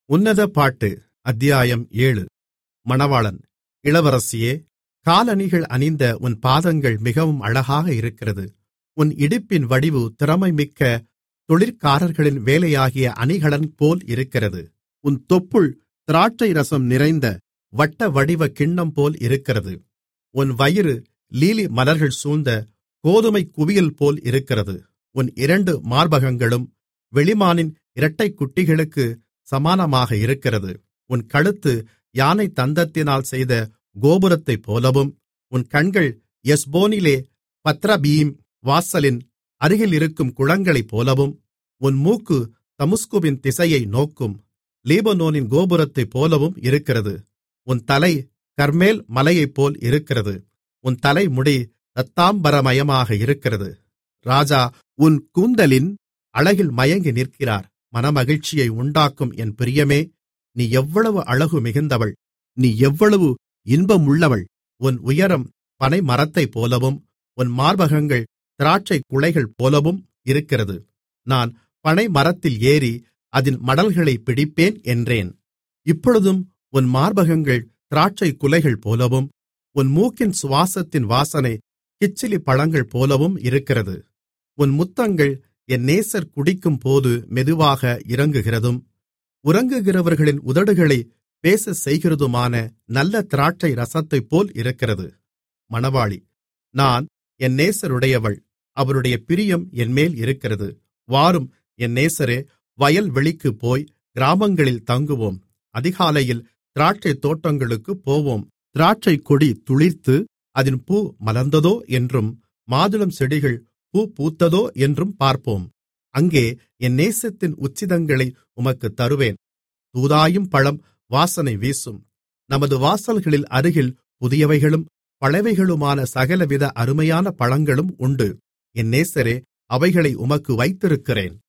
உன்னத பாட்டு அத்தியாயம் 7. மணவாளன். இளவரசியே, காலணிகள் அணிந்த உன் பாதங்கள் மிகவும் அழகாக இருக்கிறது. உன் இடுப்பின் வடிவு திறமைமிக்க தொழிற்காரர்களின் வேலையாகிய அணிகலன் போல் இருக்கிறது. உன் தொப்புள் திராட்சை ரசம் நிறைந்த வட்டவடிவ கிண்ணம் போல் இருக்கிறது. உன் வயிறு லீலி மலர்கள் சூழ்ந்த கோதுமைக் குவியல் போல் இருக்கிறது. உன் 2 மார்பகங்களும் வெளிமானின் இரட்டைக்குட்டிகளுக்கு சமானமாக இருக்கிறது. உன் கழுத்து யானைத் தந்தத்தினால் செய்த கோபுரத்தைப் போலவும், உன் கண்கள் எஸ்போனிலே பத்ரபீம் வாசலின் அருகிலிருக்கும் குளங்களைப் போலவும், உன் மூக்கு தமஸ்குவின் திசையை நோக்கும் லீபனோனின் கோபுரத்தைப் போலவும் இருக்கிறது. உன் தலை கர்மேல் மலையைப்போல் இருக்கிறது. உன் தலைமுடி இரத்தாம்பரமயமாக இருக்கிறது. ராஜா உன் கூந்தலின் அழகில் மயங்கி நிற்கிறார். மனமகிழ்ச்சியை உண்டாக்கும் என் பிரியமே, நீ எவ்வளவு அழகு மிகுந்தவள்! நீ எவ்வளவு இன்பமுள்ளவள்! உன் உயரம் பனைமரத்தைப் போலவும், உன் மார்பகங்கள் திராட்சைக் குலைகள் போலவும் இருக்கிறது. நான் பனைமரத்தில் ஏறி அதின் மடல்களைப் பிடிப்பேன் என்றேன். இப்பொழுதும் உன் மார்பகங்கள் திராட்சைக் குலைகள் போலவும், உன் மூக்கின் சுவாசத்தின் வாசனை கிச்சிலிப் பழங்கள் போலவும் இருக்கிறது. உன் முத்தங்கள் என் நேசர் குடிக்கும்போது மெதுவாக இறங்குகிறதும், உறங்குகிறவர்களின் உதடுகளைப் பேசச் செய்கிறதுமான நல்ல திராட்சை ரசத்தைப்போல் இருக்கிறது. மணவாளி. நான் என் நேசருடையவள், அவருடைய பிரியம் என்மேல் இருக்கிறது. வாரும் என் நேசரே, வயல்வெளிக்குப் போய் கிராமங்களில் தங்குவோம். அதிகாலையில் திராட்சைத் தோட்டங்களுக்குப் போவோம். திராட்சைக் கொடி துளிர்த்து அதின் பூ மலர்ந்ததோ என்றும், மாதுளம் செடிகள் பூ பூத்ததோ என்றும் பார்ப்போம். அங்கே என் நேசத்தின் உச்சிதங்களை உமக்குத் தருவேன். தூதாயும் பழம் வாசனை வீசும். நமது வாசல்களில் அருகில் புதியவைகளும் பழையவைகளுமான சகலவித அருமையான பழங்களும் உண்டு. என் நேசரே, அவைகளை உமக்கு வைத்திருக்கிறேன்.